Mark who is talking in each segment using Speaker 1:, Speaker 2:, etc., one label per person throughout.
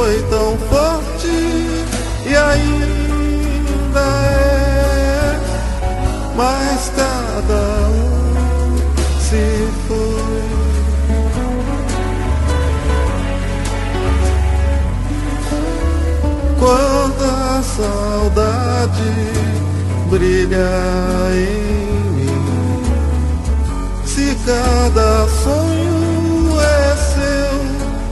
Speaker 1: foi tão forte e ainda é, mas cada um se foi. Quanta saudade brilha em mim, se cada sonho é seu.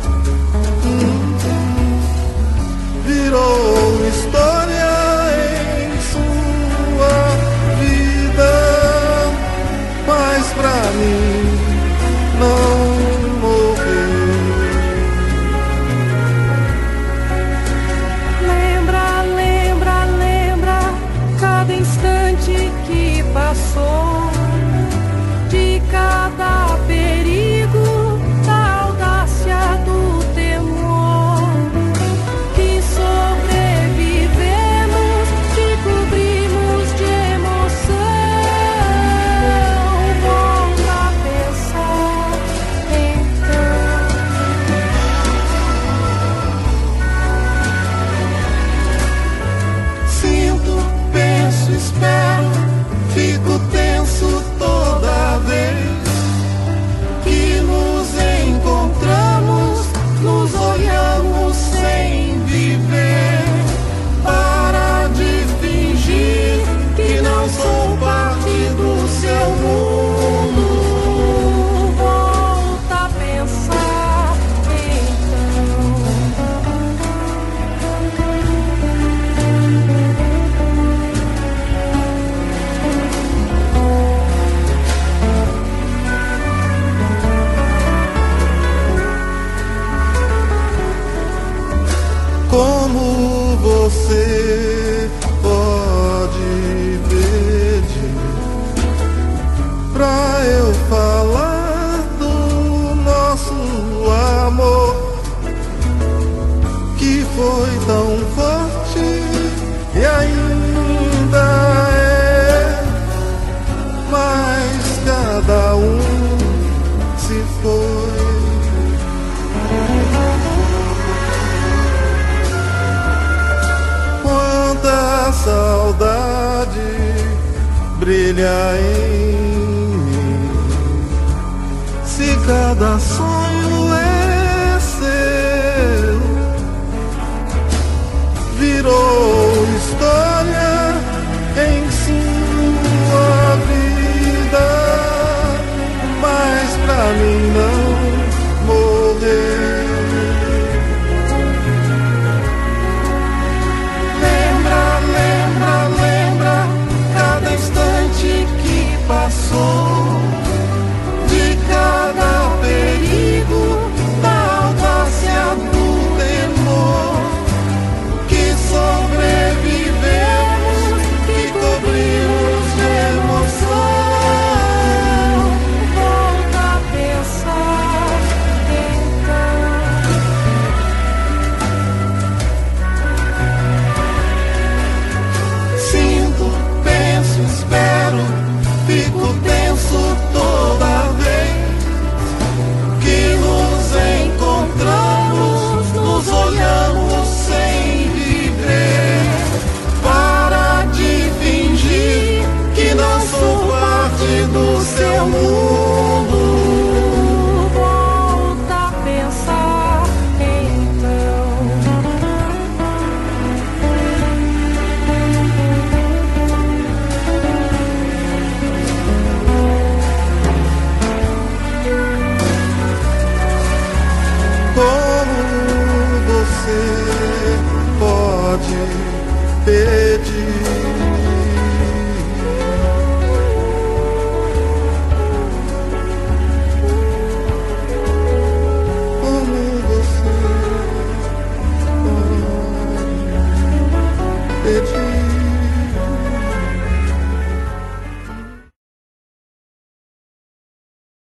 Speaker 1: Virou história em sua vida, mas pra mim não morreu.
Speaker 2: Lembra, lembra, lembra cada instante que passou, de cada perigo, da audácia do temor, que sobrevivemos, que cobrimos de emoção. Volta a pensar então.
Speaker 1: Sinto, penso, espero, fico tenso toda vez que nos encontramos, nos olhamos sem viver. Para de fingir que não sou parte do seu mundo.
Speaker 2: Volta a pensar então.
Speaker 1: Como você pode pedir pra eu falar do nosso amor, que foi tão forte e ainda é, mas cada um se foi. Quanta saudade brilha em mim, se cada sonho é seu. Virou história em sua vida, mas pra mim não morreu. Passou de cada perigo, da audácia do temor, que sobrevivemos, que cobrimos de emoção.
Speaker 2: Volta a pensar então.
Speaker 1: Sinto, penso, espero, fico tenso toda vez que nos encontramos, nos olhamos sem viver. Para de fingir que não sou parte do seu mundo.
Speaker 2: Volta a pensar então.
Speaker 1: Como você pode pedir como você pode pedir